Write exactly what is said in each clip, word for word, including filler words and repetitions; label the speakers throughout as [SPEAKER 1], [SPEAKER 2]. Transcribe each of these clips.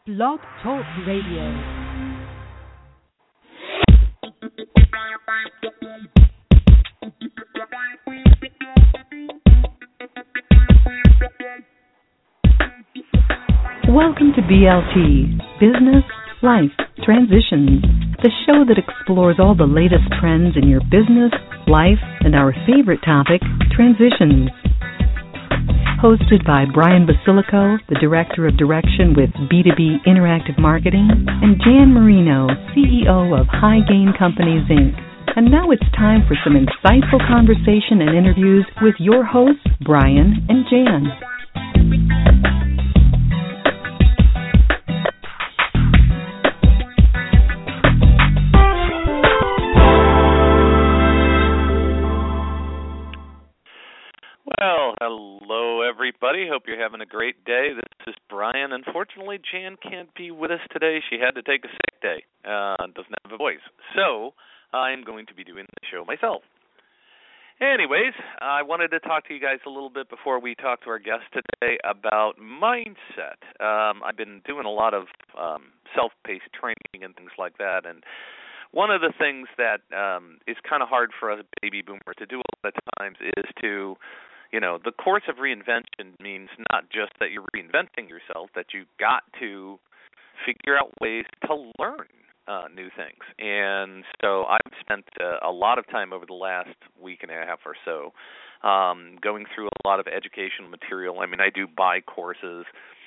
[SPEAKER 1] Blog Talk Radio. Welcome to B L T, Business, Life, Transitions, the show that explores all the latest trends in your business, life, and our favorite topic, transitions. Hosted by Brian Basilico, the Director of Direction with B two B Interactive Marketing, and Jan Marino, C E O of High Gain Companies, Incorporated. And now it's time for some insightful conversation and interviews with your hosts, Brian and Jan.
[SPEAKER 2] Well, hello everybody. Hope you're having a great day. This is Brian. Unfortunately, Jan can't be with us today. She had to take a sick day. Uh, doesn't have a voice. So I'm going to be doing the show myself. Anyways, I wanted to talk to you guys a little bit before we talk to our guest today about mindset. Um, I've been doing a lot of um, self-paced training and things like that, and one of the things that um, is kind of hard for us baby boomers to do a lot of times is to You know, the course of reinvention means not just that you're reinventing yourself, that you've got to figure out ways to learn uh, new things. And so I've spent uh, a lot of time over the last week and a half or so um, going through a lot of educational material. I mean, I do buy courses.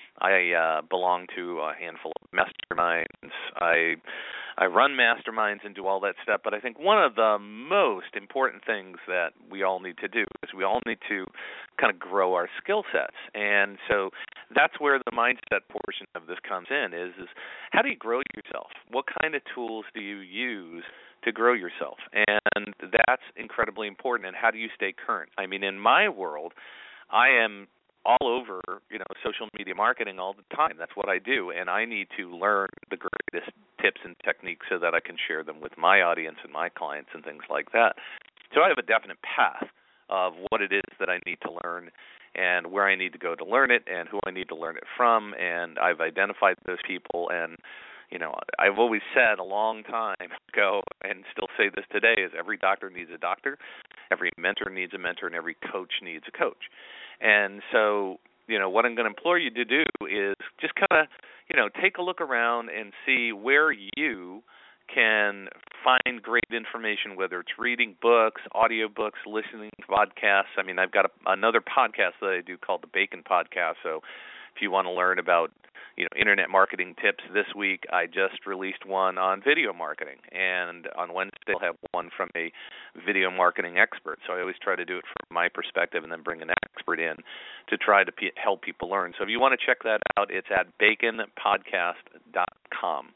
[SPEAKER 2] I uh, belong to a handful of masterminds. I I run masterminds and do all that stuff, but I think one of the most important things that we all need to do is we all need to kind of grow our skill sets. And so that's where the mindset portion of this comes in is, is how do you grow yourself? What kind of tools do you use to grow yourself? And that's incredibly important. And how do you stay current? I mean, in my world, I am all over, you know, social media marketing all the time. That's what I do, and I need to learn the greatest tips and techniques so that I can share them with my audience and my clients and things like that. So I have a definite path of what it is that I need to learn and where I need to go to learn it and who I need to learn it from, and I've identified those people. And you know, I've always said a long time ago, and still say this today, is every doctor needs a doctor, every mentor needs a mentor, and every coach needs a coach. And so, you know, what I'm going to implore you to do is just kind of, you know, take a look around and see where you can find great information, whether it's reading books, audio books, listening to podcasts. I mean, I've got a, another podcast that I do called the Bacon Podcast. So if you want to learn about, you know, internet marketing tips this week, I just released one on video marketing. And on Wednesday, I'll have one from a video marketing expert. So I always try to do it from my perspective and then bring an expert in to try to p- help people learn. So if you want to check that out, it's at bacon podcast dot com.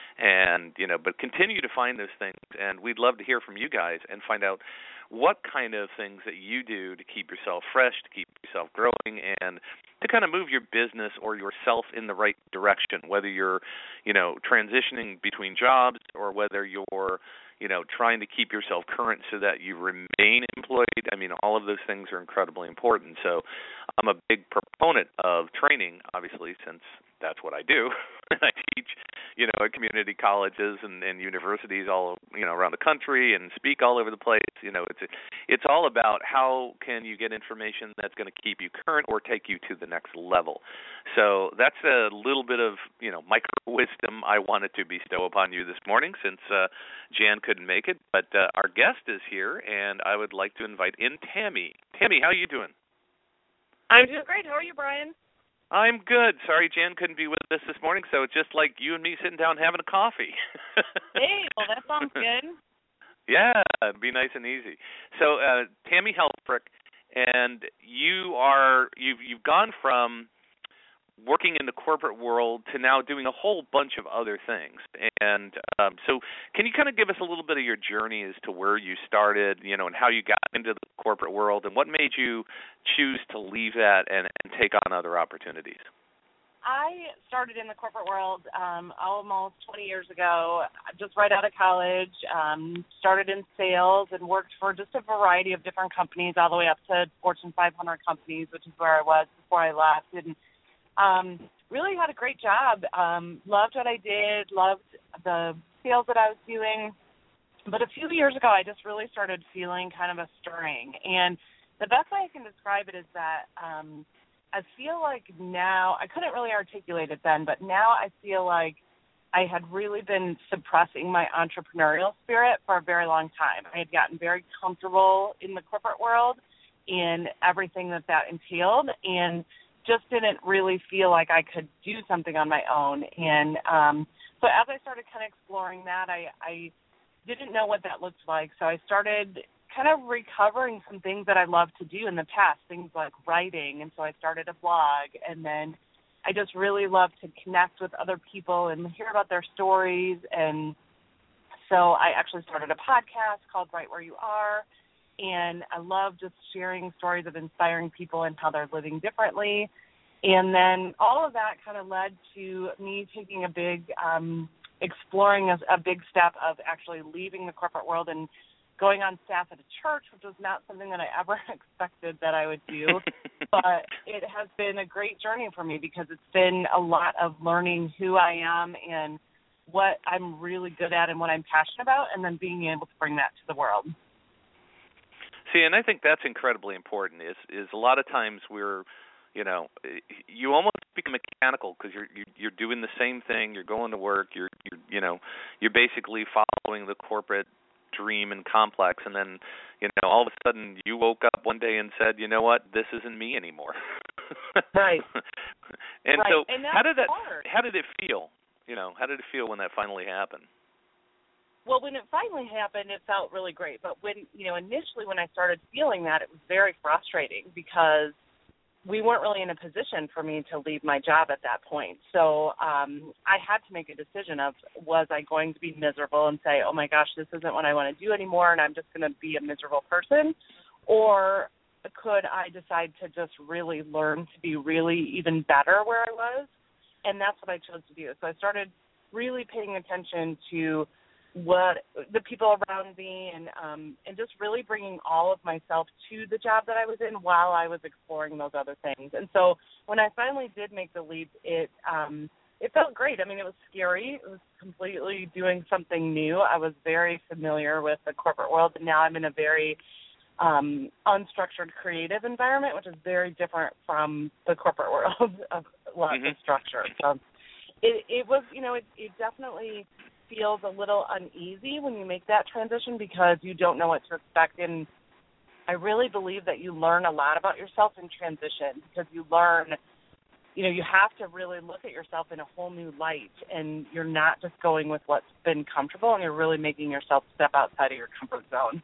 [SPEAKER 2] And, you know, but continue to find those things. And we'd love to hear from you guys and find out what kind of things that you do to keep yourself fresh, to keep yourself growing, and to kind of move your business or yourself in the right direction, whether you're, you know, transitioning between jobs or whether you're, you know, trying to keep yourself current so that you remain employed. I mean, all of those things are incredibly important. So I'm a big proponent of training, obviously, since that's what I do. I teach, you know, at community colleges and, and universities all, you know, around the country and speak all over the place. You know, it's it's all about how can you get information that's going to keep you current or take you to the next level. So that's a little bit of, you know, micro wisdom I wanted to bestow upon you this morning since uh, Jan couldn't make it. But uh, our guest is here, and I would like to invite in Tammy. Tammy, how are you doing?
[SPEAKER 3] I'm doing great. How are you, Brian?
[SPEAKER 2] I'm good. Sorry Jan couldn't be with us this morning, so it's just like you and me sitting down having a coffee.
[SPEAKER 3] Hey, well, that sounds good.
[SPEAKER 2] Yeah, it'd be nice and easy. So, uh, Tammy Helfrich, and you are you've you've gone from working in the corporate world to now doing a whole bunch of other things. And um, so can you kind of give us a little bit of your journey as to where you started, you know, and how you got into the corporate world and what made you choose to leave that and, and take on other opportunities?
[SPEAKER 3] I started in the corporate world um, almost twenty years ago, just right out of college, um, started in sales and worked for just a variety of different companies all the way up to Fortune five hundred companies, which is where I was before I left. And um, really had a great job. Um, loved what I did, loved the sales that I was doing. But a few years ago, I just really started feeling kind of a stirring. And the best way I can describe it is that um, I feel like now, I couldn't really articulate it then, but now I feel like I had really been suppressing my entrepreneurial spirit for a very long time. I had gotten very comfortable in the corporate world in everything that that entailed, and just didn't really feel like I could do something on my own. And um, so as I started kind of exploring that, I, I didn't know what that looked like. So I started kind of recovering some things that I loved to do in the past, things like writing. And so I started a blog, and then I just really love to connect with other people and hear about their stories. And so I actually started a podcast called Right Where You Are. And I love just sharing stories of inspiring people and how they're living differently. And then all of that kind of led to me taking a big, um, exploring a, a big step of actually leaving the corporate world and going on staff at a church, which was not something that I ever expected that I would do. But it has been a great journey for me because it's been a lot of learning who I am and what I'm really good at and what I'm passionate about, and then being able to bring that to the world.
[SPEAKER 2] See, and I think that's incredibly important. Is is a lot of times we're, you know, you almost become mechanical because you're you're doing the same thing. You're going to work. You're you're you know, you're basically following the corporate dream and complex, and then, you know, all of a sudden you woke up one day and said, you know what, this isn't me anymore.
[SPEAKER 3] Right.
[SPEAKER 2] And
[SPEAKER 3] right.
[SPEAKER 2] so,
[SPEAKER 3] and
[SPEAKER 2] how did that?
[SPEAKER 3] hard.
[SPEAKER 2] How did it feel? You know, how did it feel when that finally happened?
[SPEAKER 3] Well, when it finally happened, it felt really great. But when, you know, initially when I started feeling that, it was very frustrating because we weren't really in a position for me to leave my job at that point. So um, I had to make a decision of, was I going to be miserable and say, oh, my gosh, this isn't what I want to do anymore, and I'm just going to be a miserable person? Or could I decide to just really learn to be really even better where I was? And that's what I chose to do. So I started really paying attention to what the people around me and um, and just really bringing all of myself to the job that I was in while I was exploring those other things. And so when I finally did make the leap, it um, it felt great. I mean, it was scary. It was completely doing something new. I was very familiar with the corporate world, and now I'm in a very um, unstructured creative environment, which is very different from the corporate world of lots
[SPEAKER 2] mm-hmm.
[SPEAKER 3] of structure. So it, it was, you know, it, it definitely feels a little uneasy when you make that transition because you don't know what to expect. And I really believe that you learn a lot about yourself in transition because you learn, you know, you have to really look at yourself in a whole new light, and you're not just going with what's been comfortable, and you're really making yourself step outside of your comfort zone.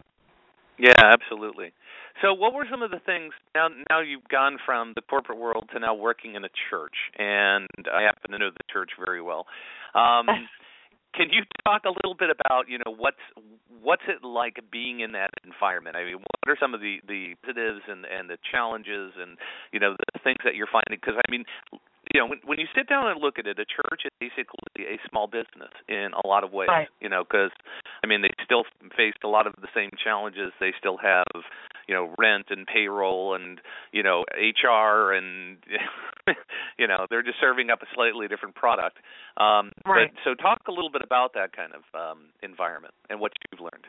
[SPEAKER 2] Yeah, absolutely. So what were some of the things, now now you've gone from the corporate world to now working in a church, and I happen to know the church very well. Um Can you talk a little bit about, you know, what's what's it like being in that environment? I mean, what are some of the, the positives and, and the challenges and, you know, the things that you're finding? Because, I mean, you know, when, when you sit down and look at it, a church is basically a small business in a lot of ways,
[SPEAKER 3] right.
[SPEAKER 2] you know, because, I mean, they still face a lot of the same challenges. They still have, you know, rent and payroll and, you know, H R and, you know, they're just serving up a slightly different product. Um,
[SPEAKER 3] right.
[SPEAKER 2] But so talk a little bit about that kind of um, environment and what you've learned.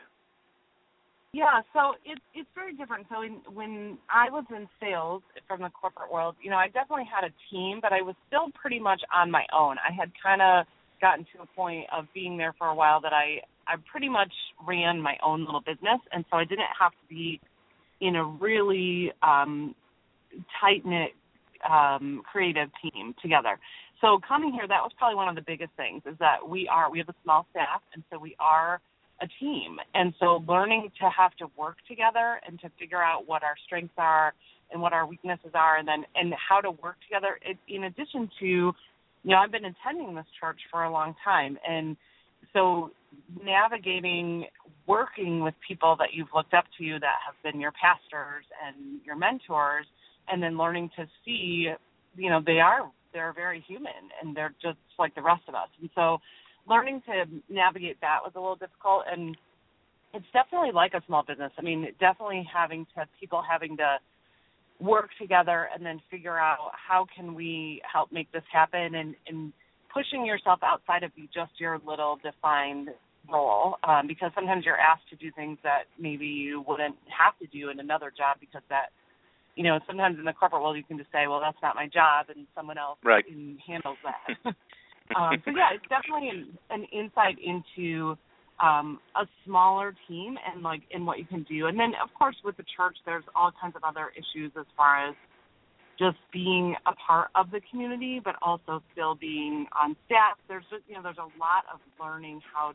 [SPEAKER 3] Yeah, so it's it's very different. So in, when I was in sales from the corporate world, you know, I definitely had a team, but I was still pretty much on my own. I had kind of gotten to a point of being there for a while that I, I pretty much ran my own little business, and so I didn't have to be in a really um, tight-knit um, creative team together. So coming here, that was probably one of the biggest things is that we are, we have a small staff, and so we are a team. And so learning to have to work together and to figure out what our strengths are and what our weaknesses are, and then and how to work together. It, in addition to, you know, I've been attending this church for a long time, and so navigating working with people that you've looked up to that have been your pastors and your mentors, and then learning to see, you know, they are they're very human and they're just like the rest of us. And so learning to navigate that was a little difficult, and it's definitely like a small business. I mean, definitely having to, people having to work together and then figure out how can we help make this happen, and, and pushing yourself outside of just your little defined role, um, because sometimes you're asked to do things that maybe you wouldn't have to do in another job, because that, you know, sometimes in the corporate world you can just say, well, that's not my job, and someone else
[SPEAKER 2] right.
[SPEAKER 3] handles that. um, so, yeah, it's definitely an, an insight into um, a smaller team and, like, in what you can do. And then, of course, with the church, there's all kinds of other issues as far as just being a part of the community, but also still being on staff. There's just, you know, there's a lot of learning how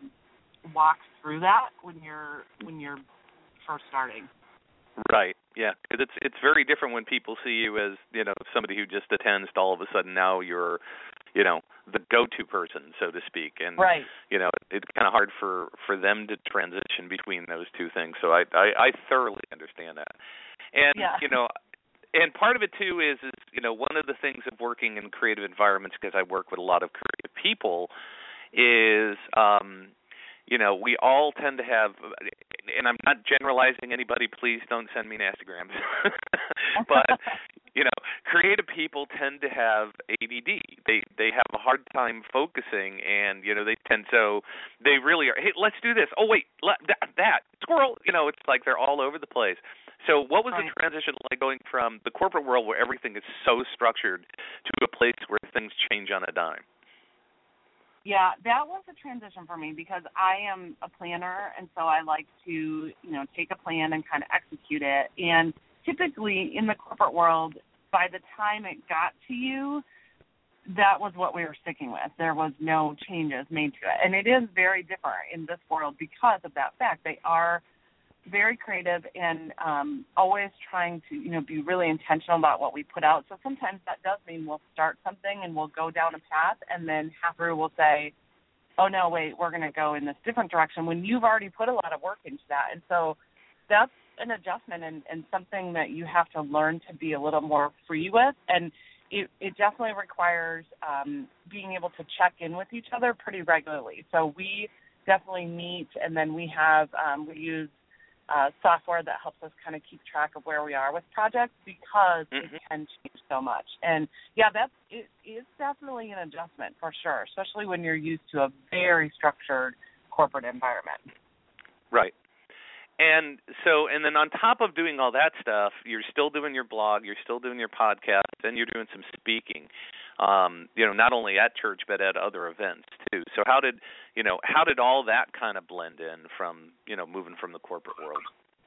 [SPEAKER 3] to walk through that when you're when you're first starting.
[SPEAKER 2] Right. Yeah, because it's it's very different when people see you as, you know, somebody who just attends to all of a sudden now you're, you know, the go-to person, so to speak. And,
[SPEAKER 3] right.
[SPEAKER 2] you know, it's kind of hard for, for them to transition between those two things. So I, I, I thoroughly understand that. And,
[SPEAKER 3] yeah.
[SPEAKER 2] you know, and part of it, too, is, is, you know, one of the things of working in creative environments, because I work with a lot of creative people, is, um, you know, we all tend to have, and I'm not generalizing anybody, please don't send me nastygrams, but, you know, creative people tend to have A D D. They they have a hard time focusing, and, you know, they tend so, they really are, hey, let's do this. Oh, wait, let, that, that, squirrel. You know, it's like they're all over the place. So what was
[SPEAKER 3] right.
[SPEAKER 2] the transition like going from the corporate world where everything is so structured to a place where things change on a dime?
[SPEAKER 3] Yeah, that was a transition for me because I am a planner, and so I like to, you know, take a plan and kind of execute it. And typically in the corporate world, by the time it got to you, that was what we were sticking with. There was no changes made to it. And it is very different in this world because of that fact. They are very creative and um, always trying to, you know, be really intentional about what we put out. So sometimes that does mean we'll start something and we'll go down a path, and then half through we'll say, oh, no, wait, we're going to go in this different direction when you've already put a lot of work into that. And so that's an adjustment and, and something that you have to learn to be a little more free with. And it, it definitely requires um, being able to check in with each other pretty regularly. So we definitely meet, and then we have, um, we use Uh, software that helps us kind of keep track of where we are with projects because mm-hmm. it can change so much. And, yeah, that's it is definitely an adjustment for sure, especially when you're used to a very structured corporate environment.
[SPEAKER 2] Right. And so, and then on top of doing all that stuff, you're still doing your blog, you're still doing your podcast, and you're doing some speaking, um, you know, not only at church but at other events too. So how did, you know, how did all that kind of blend in from, you know, moving from the corporate world?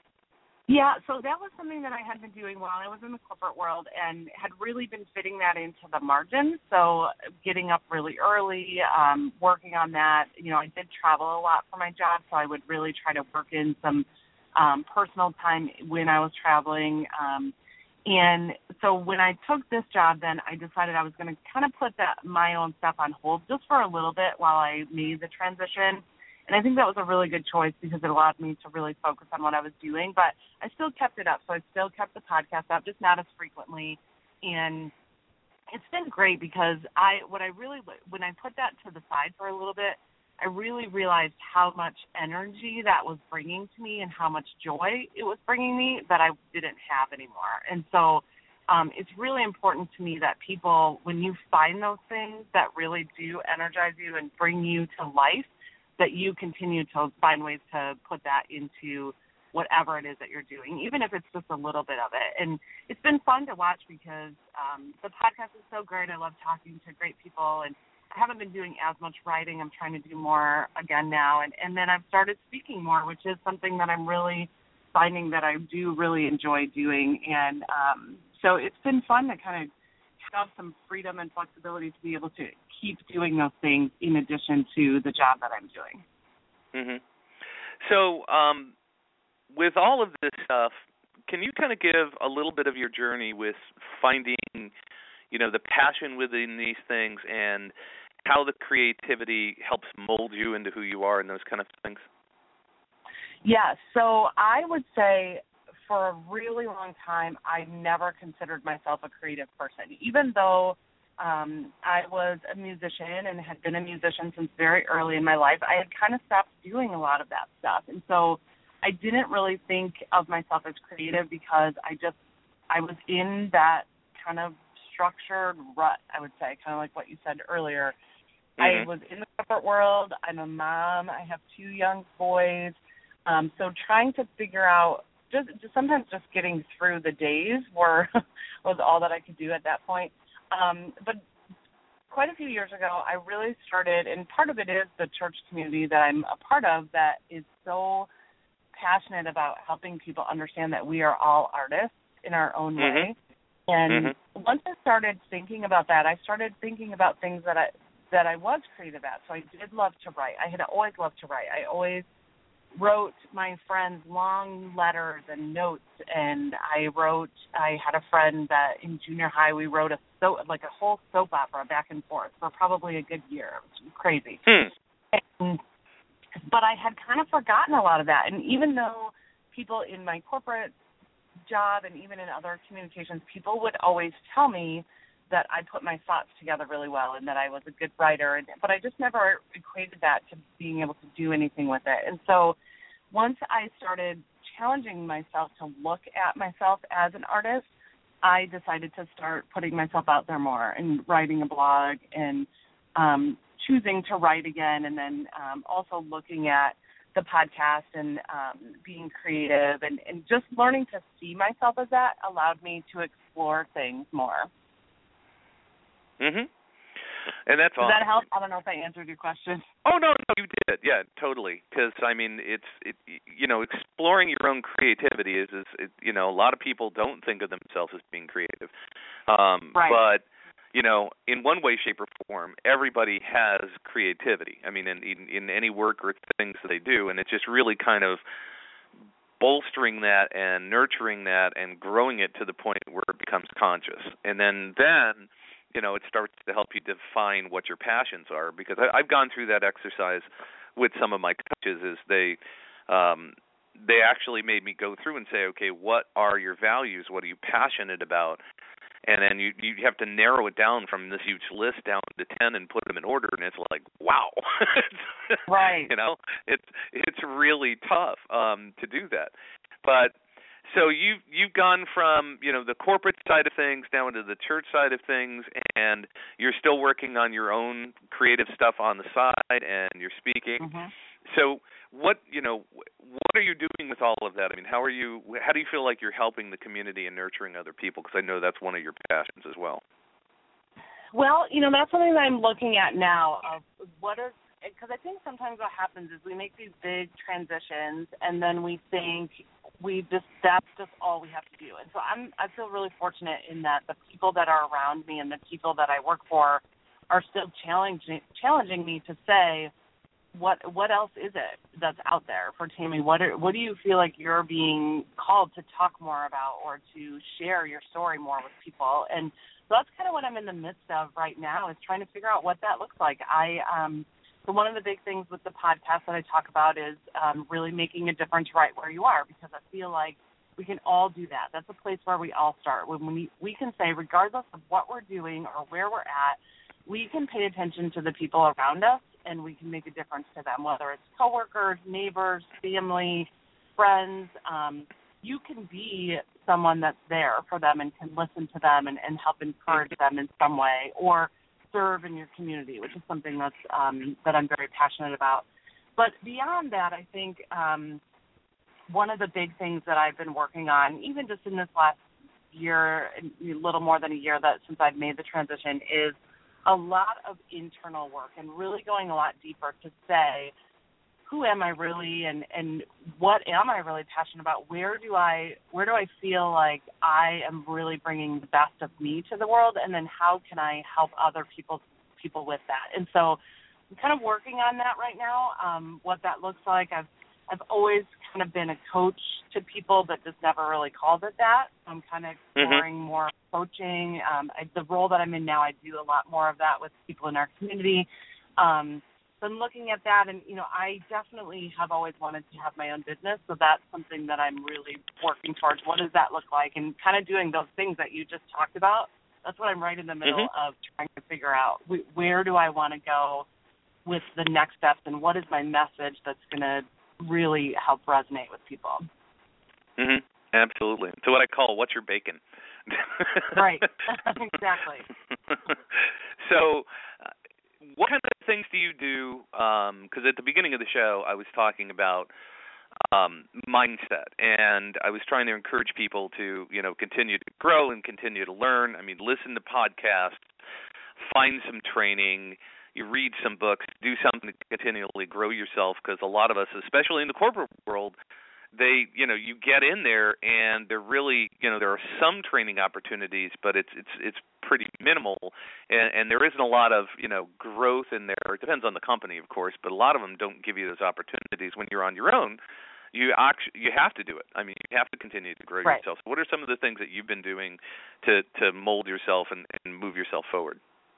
[SPEAKER 3] Yeah, so that was something that I had been doing while I was in the corporate world and had really been fitting that into the margin. So getting up really early, um, working on that. You know, I did travel a lot for my job, so I would really try to work in some um, personal time when I was traveling. Um, and so when I took this job, then I decided I was going to kind of put that my own stuff on hold just for a little bit while I made the transition. And I think that was a really good choice because it allowed me to really focus on what I was doing. But I still kept it up. So I still kept the podcast up, just not as frequently. And it's been great because I what I really, when I put that to the side for a little bit, I really realized how much energy that was bringing to me and how much joy it was bringing me that I didn't have anymore. And so um, it's really important to me that people, when you find those things that really do energize you and bring you to life, that you continue to find ways to put that into whatever it is that you're doing, even if it's just a little bit of it. And it's been fun to watch because um, the podcast is so great. I love talking to great people, and I haven't been doing as much writing. I'm trying to do more again now. And, and then I've started speaking more, which is something that I'm really finding that I do really enjoy doing. And um, so it's been fun to kind of have some freedom and flexibility to be able to keep doing those things in addition to the job that I'm doing.
[SPEAKER 2] Mm-hmm. So um, with all of this stuff, can you kind of give a little bit of your journey with finding, you know, the passion within these things and how the creativity helps mold you into who you are and those kind of things?
[SPEAKER 3] Yeah, so I would say for a really long time, I never considered myself a creative person, even though um, I was a musician and had been a musician since very early in my life. I had kind of stopped doing a lot of that stuff. And so I didn't really think of myself as creative because I just, I was in that kind of structured rut, I would say, kind of like what you said earlier.
[SPEAKER 2] Mm-hmm.
[SPEAKER 3] I was in the corporate world. I'm a mom. I have two young boys. Um, so trying to figure out, just, just sometimes just getting through the days were was all that I could do at that point. Um, but quite a few years ago, I really started, and part of it is the church community that I'm a part of that is so passionate about helping people understand that we are all artists in our own
[SPEAKER 2] mm-hmm.
[SPEAKER 3] way. And
[SPEAKER 2] mm-hmm.
[SPEAKER 3] once I started thinking about that, I started thinking about things that I that I was creative at. So I did love to write. I had always loved to write. I always wrote my friends long letters and notes, and I wrote, I had a friend that in junior high we wrote a so like a whole soap opera back and forth for probably a good year. It was crazy.
[SPEAKER 2] Hmm.
[SPEAKER 3] And, but I had kind of forgotten a lot of that. And even though people in my corporate job and even in other communications, people would always tell me that I put my thoughts together really well and that I was a good writer, and, but I just never equated that to being able to do anything with it. And so once I started challenging myself to look at myself as an artist, I decided to start putting myself out there more and writing a blog and um, choosing to write again, and then um, also looking at the podcast and um, being creative and, and just learning to see myself as that allowed me to explore things more.
[SPEAKER 2] Mhm. And that's
[SPEAKER 3] Does
[SPEAKER 2] awesome.
[SPEAKER 3] that help? I don't know if I answered your question.
[SPEAKER 2] Oh no, no, you did. Yeah, totally. Because I mean, it's it, you know, exploring your own creativity is is it, you know, a lot of people don't think of themselves as being creative. Um,
[SPEAKER 3] right.
[SPEAKER 2] But you know, in one way, shape, or form, everybody has creativity. I mean, in, in in any work or things that they do, and it's just really kind of bolstering that and nurturing that and growing it to the point where it becomes conscious, and then then. You know, it starts to help you define what your passions are, because I, I've gone through that exercise with some of my coaches. Is they um, they actually made me go through and say, okay, what are your values? What are you passionate about? And then you you have to narrow it down from this huge list down to ten and put them in order. And it's like, wow,
[SPEAKER 3] right?
[SPEAKER 2] You know, it's it's really tough um, to do that, but. So you've you've gone from, you know, the corporate side of things down to the church side of things, and you're still working on your own creative stuff on the side, and you're speaking.
[SPEAKER 3] Mm-hmm.
[SPEAKER 2] So what you know, what are you doing with all of that? I mean, how are you? How do you feel like you're helping the community and nurturing other people? Because I know that's one of your passions as well.
[SPEAKER 3] Well, you know, that's something that I'm looking at now. Of what are because I think sometimes what happens is we make these big transitions, and then we think. We just that's just all we have to do. And so I'm I feel really fortunate in that the people that are around me and the people that I work for are still challenging challenging me to say what what else is it that's out there for Tammy? What are, what do you feel like you're being called to talk more about or to share your story more with people? And so that's kind of what I'm in the midst of right now, is trying to figure out what that looks like. I um So one of the big things with the podcast that I talk about is um, really making a difference right where you are, because I feel like we can all do that. That's a place where we all start. When we, we can say, regardless of what we're doing or where we're at, we can pay attention to the people around us, and we can make a difference to them, whether it's coworkers, neighbors, family, friends. Um, you can be someone that's there for them and can listen to them and, and help encourage them in some way, or serve in your community, which is something that's um, that I'm very passionate about. But beyond that, I think um, one of the big things that I've been working on, even just in this last year, a little more than a year that since I've made the transition, is a lot of internal work and really going a lot deeper to say, who am I really, and, and what am I really passionate about? Where do I where do I feel like I am really bringing the best of me to the world, and then how can I help other people people with that? And so I'm kind of working on that right now. Um, what that looks like, I've I've always kind of been a coach to people, but just never really called it that. I'm kind of exploring mm-hmm. more coaching. Um, I, the role that I'm in now, I do a lot more of that with people in our community. Um, So I'm looking at that, and, you know, I definitely have always wanted to have my own business, so that's something that I'm really working towards. What does that look like? And kind of doing those things that you just talked about, that's what I'm right in the middle mm-hmm. of trying to figure out. Where do I want to go with the next steps, and what is my message that's going to really help resonate with people?
[SPEAKER 2] Mm-hmm. Absolutely. So what I call, what's your bacon?
[SPEAKER 3] Right. Exactly.
[SPEAKER 2] So uh, what kind of things do you do? Because um, at the beginning of the show, I was talking about um, mindset, and I was trying to encourage people to, you know, continue to grow and continue to learn. I mean, listen to podcasts, find some training, you read some books, do something to continually grow yourself, because a lot of us, especially in the corporate world, they, you know, you get in there and they're really, you know, there are some training opportunities, but it's it's it's pretty minimal, and, and there isn't a lot of, you know, growth in there. It depends on the company, of course, but a lot of them don't give you those opportunities when you're on your own. You actually, you have to do it. I mean, you have to continue to grow
[SPEAKER 3] right.
[SPEAKER 2] yourself. So what are some of the things that you've been doing to to mold yourself and, and move yourself forward?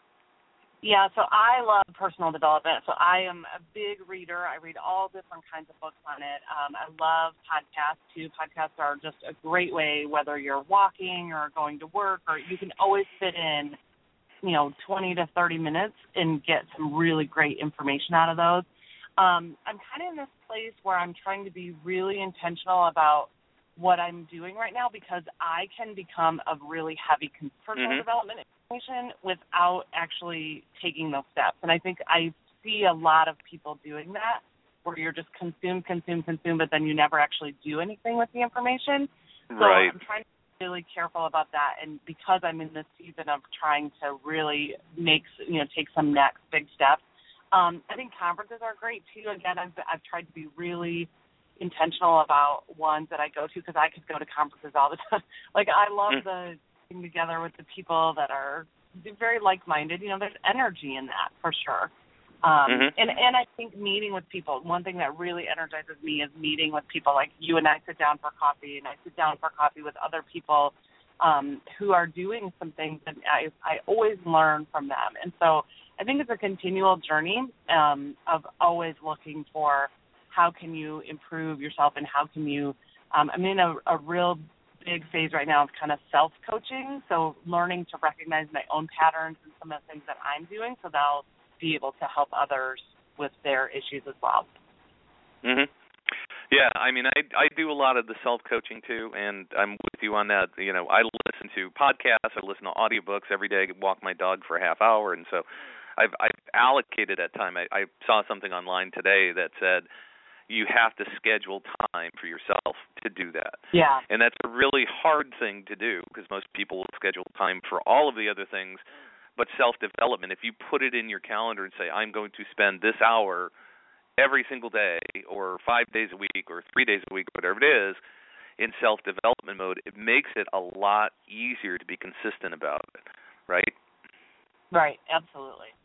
[SPEAKER 3] Yeah, so I love personal development. So I am a big reader. I read all different kinds of books on it. Um, I love podcasts, too. Podcasts are just a great way, whether you're walking or going to work, or you can always fit in, you know, twenty to thirty minutes and get some really great information out of those. Um, I'm kind of in this place where I'm trying to be really intentional about what I'm doing right now, because I can become a really heavy personal
[SPEAKER 2] mm-hmm.
[SPEAKER 3] development information without actually taking those steps. And I think I see a lot of people doing that, where you're just consume, consume, consume, but then you never actually do anything with the information. So
[SPEAKER 2] right.
[SPEAKER 3] I'm trying to be really careful about that. And because I'm in this season of trying to really make, you know, take some next big steps, um, I think conferences are great too. Again, I've, I've tried to be really intentional about ones that I go to, because I could go to conferences all the time. Like, I love mm. the getting together with the people that are very like-minded. You know, there's energy in that for sure. Um,
[SPEAKER 2] mm-hmm.
[SPEAKER 3] and, and I think meeting with people, one thing that really energizes me is meeting with people like you and I sit down for coffee, and I sit down for coffee with other people um, who are doing some things, and I, I always learn from them. And so I think it's a continual journey um, of always looking for how can you improve yourself, and how can you um, – I'm in a, a real big phase right now of kind of self-coaching, so learning to recognize my own patterns and some of the things that I'm doing, so that I'll be able to help others with their issues as well.
[SPEAKER 2] Mm-hmm. Yeah, I mean, I I do a lot of the self-coaching too, and I'm with you on that. You know, I listen to podcasts, I listen to audiobooks every day, walk my dog for a half hour, and so I've, I've allocated that time. I, I saw something online today that said you have to schedule time for yourself to do that.
[SPEAKER 3] Yeah.
[SPEAKER 2] And that's a really hard thing to do, because most people will schedule time for all of the other things, but self-development, if you put it in your calendar and say, I'm going to spend this hour every single day, or five days a week, or three days a week, whatever it is, in self-development mode, it makes it a lot easier to be consistent about it, right?
[SPEAKER 3] Right, absolutely.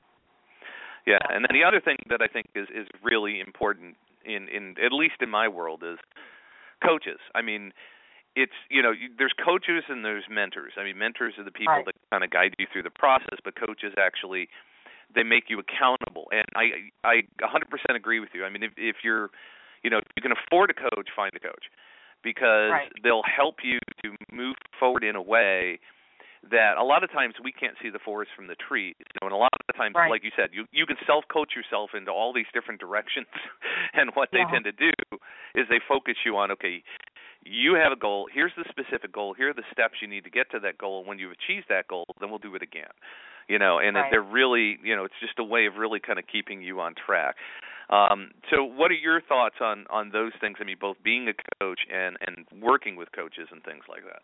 [SPEAKER 2] Yeah, and then the other thing that I think is, is really important, in, in at least in my world, is coaches. I mean, it's, you know, you, there's coaches and there's mentors. I mean, mentors are the people
[SPEAKER 3] right.
[SPEAKER 2] that kind of guide you through the process, but coaches actually, they make you accountable. And I I one hundred percent agree with you. I mean, if, if you're, you know, if you can afford a coach, find a coach, because
[SPEAKER 3] right.
[SPEAKER 2] they'll help you to move forward in a way that a lot of times we can't see the forest from the trees. You know, and a lot of the times,
[SPEAKER 3] right.
[SPEAKER 2] like you said, you you can self-coach yourself into all these different directions, and what they
[SPEAKER 3] yeah.
[SPEAKER 2] tend to do is they focus you on, okay, you have a goal, here's the specific goal, here are the steps you need to get to that goal, and when you've achieved that goal, then we'll do it again. You know, and
[SPEAKER 3] right.
[SPEAKER 2] they're really, you know, it's just a way of really kind of keeping you on track. Um, so what are your thoughts on, on those things? I mean, both being a coach and, and working with coaches and things like that.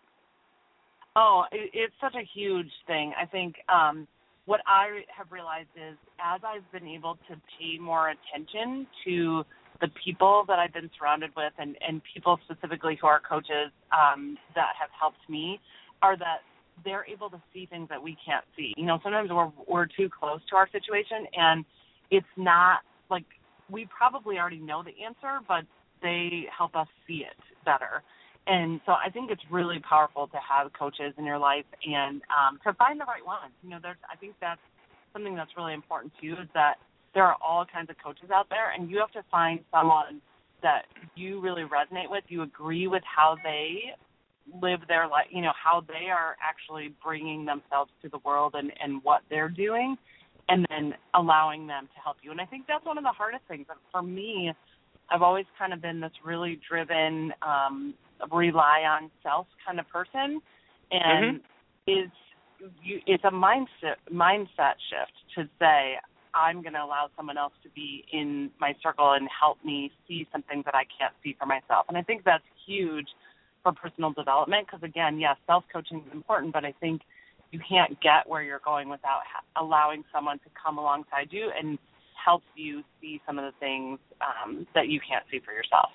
[SPEAKER 3] Oh, it, it's such a huge thing. I think um, what I have realized is, as I've been able to pay more attention to the people that I've been surrounded with, and, and people specifically who are coaches um, that have helped me, are that they're able to see things that we can't see. You know, sometimes we're we're too close to our situation, and it's not like, we probably already know the answer, but they help us see it better. And so I think it's really powerful to have coaches in your life, and um, to find the right ones. You know, there's, I think that's something that's really important too, is that there are all kinds of coaches out there, and you have to find someone that you really resonate with, you agree with how they live their life, you know, how they are actually bringing themselves to the world, and, and what they're doing, and then allowing them to help you. And I think that's one of the hardest things. For me, I've always kind of been this really driven, um, rely on self kind of person, and mm-hmm. is you, it's a mindset mindset shift to say, I'm going to allow someone else to be in my circle and help me see some things that I can't see for myself. And I think that's huge for personal development because, again, yes, self-coaching is important, but I think you can't get where you're going without ha- allowing someone to come alongside you and help you see some of the things um, that you can't see for yourself.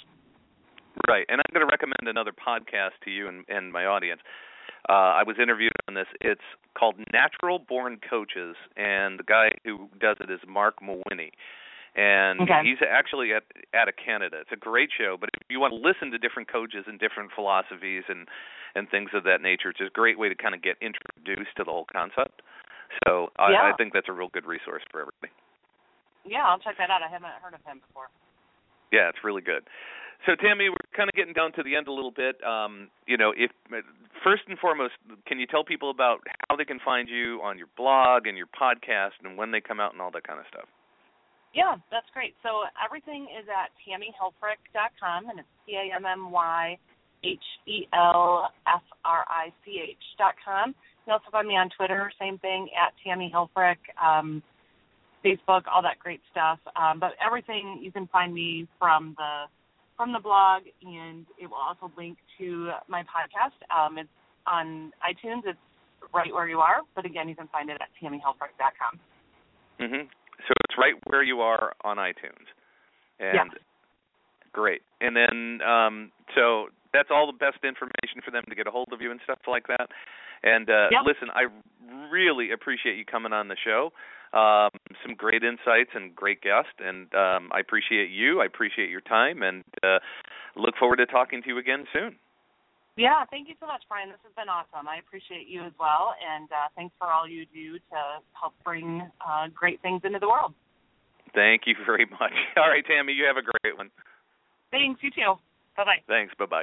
[SPEAKER 2] Right, and I'm going to recommend another podcast to you and, and my audience. Uh, I was interviewed on this. It's called Natural Born Coaches, and the guy who does it is Mark Mawhinney. And okay. he's actually at, out of Canada. It's a great show, but if you want to listen to different coaches and different philosophies and, and things of that nature, it's a great way to kind of get introduced to the whole concept. So I,
[SPEAKER 3] yeah.
[SPEAKER 2] I think that's a real good resource for everybody.
[SPEAKER 3] Yeah, I'll check that out. I haven't heard of him before.
[SPEAKER 2] Yeah, it's really good. So, Tammy, we're kind of getting down to the end a little bit. Um, you know, if first and foremost, can you tell people about how they can find you on your blog and your podcast and when they come out and all that kind of stuff?
[SPEAKER 3] Yeah, that's great. So everything is at tammy helfrich dot com, and it's T A M M Y H E L F R I C H dot com. You can also find me on Twitter, same thing, at Tammy Helfrich, um, Facebook, all that great stuff. Um, but everything, you can find me from the from the blog, and it will also link to my podcast. Um, it's on iTunes. It's right where you are. But, again, you can find it at tammy helfrich dot com.
[SPEAKER 2] Mm-hmm. So it's right where you are on iTunes. And
[SPEAKER 3] yeah.
[SPEAKER 2] Great. And then, um, so that's all the best information for them to get a hold of you and stuff like that. And, uh,
[SPEAKER 3] yep.
[SPEAKER 2] listen, I really appreciate you coming on the show. Um, some great insights and great guest, and um, I appreciate you. I appreciate your time, and uh, look forward to talking to you again soon.
[SPEAKER 3] Yeah, thank you so much, Brian. This has been awesome. I appreciate you as well, and uh, thanks for all you do to help bring uh, great things into the world.
[SPEAKER 2] Thank you very much. All right, Tammy, you have a great one.
[SPEAKER 3] Thanks, you too. Bye-bye.
[SPEAKER 2] Thanks, bye-bye.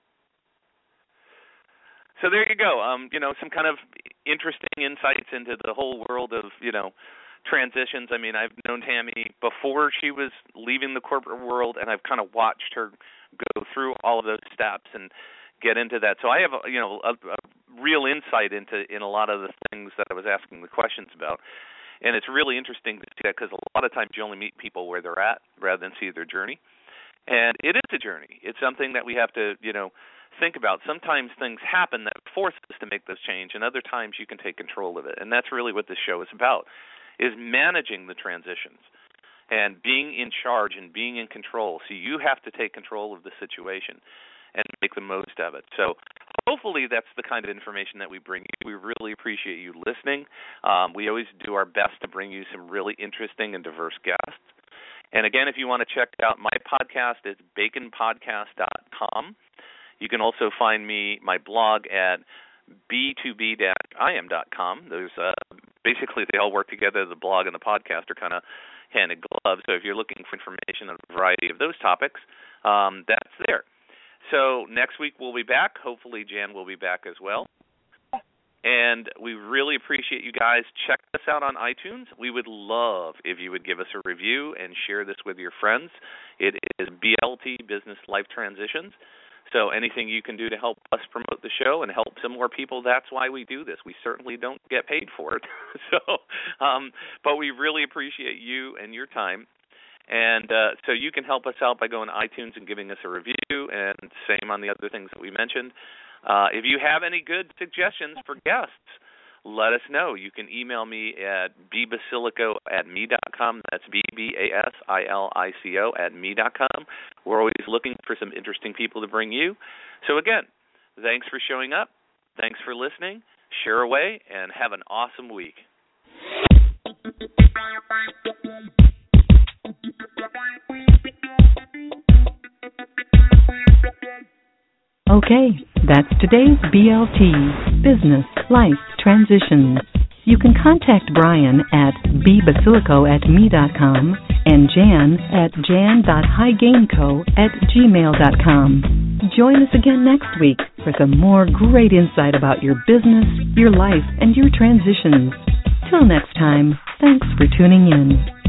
[SPEAKER 2] So there you go. Um, you know, some kind of interesting insights into the whole world of, you know, transitions. I mean, I've known Tammy before she was leaving the corporate world, and I've kind of watched her go through all of those steps and get into that. So I have, a, you know, a, a real insight into in a lot of the things that I was asking the questions about. And it's really interesting to see that because a lot of times you only meet people where they're at rather than see their journey. And it is a journey. It's something that we have to, you know, think about. Sometimes things happen that force us to make this change, and other times you can take control of it. And that's really what this show is about, is managing the transitions and being in charge and being in control. So you have to take control of the situation and make the most of it. So hopefully that's the kind of information that we bring you. We really appreciate you listening. Um, we always do our best to bring you some really interesting and diverse guests. And again, if you want to check out my podcast, it's bacon podcast dot com. You can also find me, my blog, at b two b dash i m dot com. There's uh, basically they all work together. The blog and the podcast are kind of hand in glove. So if you're looking for information on a variety of those topics, um, that's there. So next week we'll be back. Hopefully Jan will be back as well. And we really appreciate you guys. Check us out on iTunes. We would love if you would give us a review and share this with your friends. It is B L T, Business Life Transitions. So anything you can do to help us promote the show and help some more people, that's why we do this. We certainly don't get paid for it. so, um, but we really appreciate you and your time. And uh, so you can help us out by going to iTunes and giving us a review, and same on the other things that we mentioned. Uh, if you have any good suggestions for guests, let us know. You can email me at b basilico at me dot com. That's B B A S I L I C O at me dot com. We're always looking for some interesting people to bring you. So again, thanks for showing up. Thanks for listening. Share away, and have an awesome week.
[SPEAKER 1] Okay, that's today's B L T, Business Life Transitions. You can contact Brian at b basilico at me dot com and Jan at jan dot highgainco at gmail dot com. Join us again next week for some more great insight about your business, your life, and your transitions. Till next time, thanks for tuning in.